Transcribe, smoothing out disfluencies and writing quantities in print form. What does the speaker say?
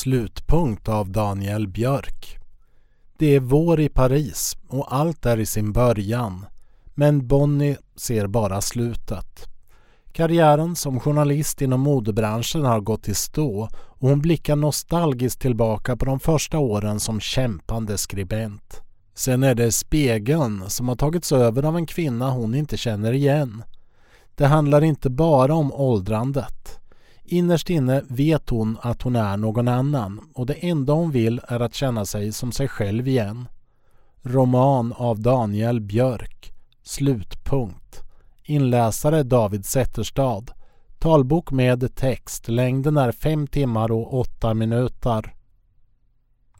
Slutpunkt av Daniel Björk. Det är vår i Paris och allt är i sin början. Men Bonnie ser bara slutet. Karriären som journalist inom modebranschen har gått i stå och hon blickar nostalgiskt tillbaka på de första åren som kämpande skribent. Sen är det Spegeln som har tagits över av en kvinna hon inte känner igen. Det handlar inte bara om åldrandet. Innerst inne vet hon att hon är någon annan och det enda hon vill är att känna sig som sig själv igen. Roman av Daniel Björk. Slutpunkt. Inläsare David Zetterstad. Talbok med text. Längden är 5 timmar och 8 minuter.